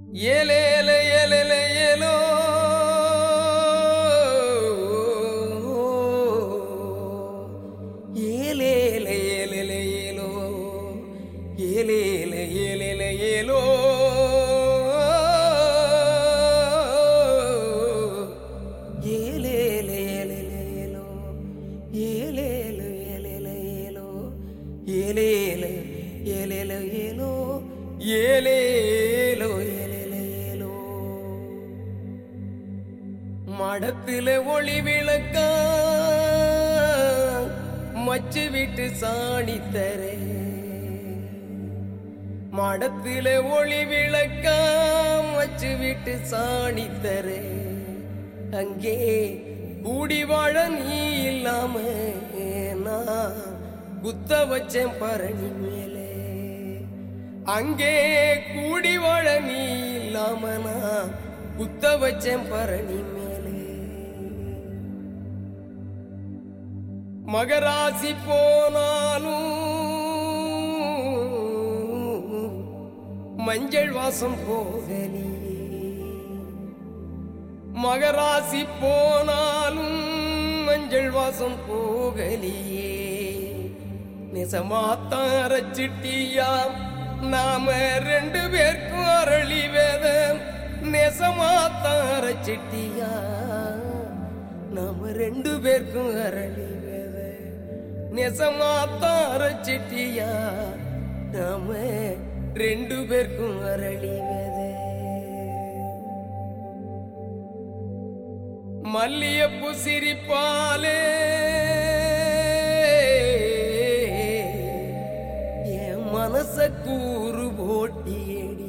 ஏலேல ஏலேல ஏலோ ஏலேல ஏலேல ஏலோ ஏலேல ஏலேல ஏலோ ஏலேல ஏலேல ஏலோ ஏலேல ஏலேல ஏலோ ஏலேல ஏலேல ஏலோ ஏலேலோ ஏலேல ஏலோ மடத்துல ஒளி விளக்கா மச்சு விட்டு சாணி தரே மடத்துல ஒளி விளக்கா மச்சு விட்டு சாணி தரே அங்கே கூடி வாழ நீ இல்லாம நான் குத்த வச்சேன் பரணி மேலே அங்கே கூடி வாழ நீ இல்லாம நான் குத்த வச்சேன் பரணி மேலே மகராசி போனாலும் மஞ்சள் வாசம் போகலி மகராசி போனாலும் மஞ்சள் வாசம் போகலியே நெசமாத்தான் அரைச்சிட்டியா நாம ரெண்டு பேருக்கும் அரளி வேதம் நெசமாத்தான் அரைச்சிட்டியா நாம ரெண்டு பேருக்கும் அரளி வேதம் நெசமாத்தான் அரைச்சிட்டியா நாம ரெண்டு பேருக்கும் அரளி வேதம் மல்லியப்பூ சிரிப்பாலே என் மனச கூறு போட்டியடி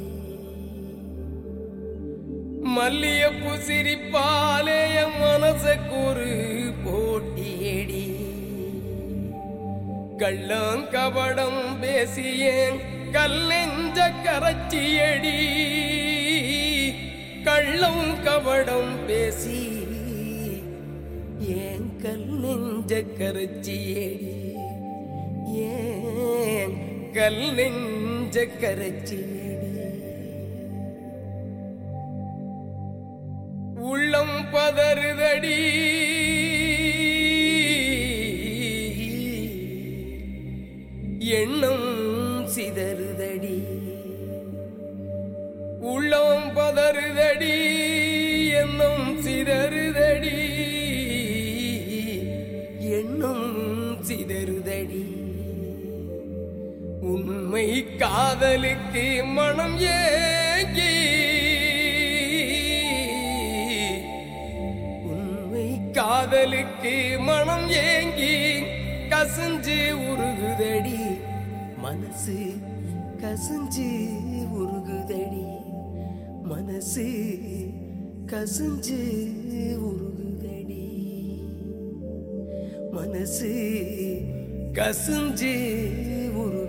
மல்லியப்பூ சிரிப்பாலே என் மனச கூறு போட்டியடி கள்ளம் கபடம் பேசியேன் கல்லெஞ்ச கரைச்சியடி கள்ளம் கபடம் பேசி ஏன் கல் நெஞ்ச கரைச்சியடி ஏன் கல் நெஞ்ச கரைச்சியடி உள்ளம் பதறுதடி எண்ணம் சிதறுதடி உள்ளம் பதறுதடி எண்ணம் சிதறுதடி எண்ணம் சிதறுதடி உண்மை காதலுக்கு மனம் ஏங்கி உண்மை காதலுக்கு மனம் ஏங்கி கசிஞ்சு உருகுதடி மனசு கசிஞ்சு உருகுதடி மனசு கசிஞ்சு உருகுதடி மனசு கசிஞ்சு உருகுதடி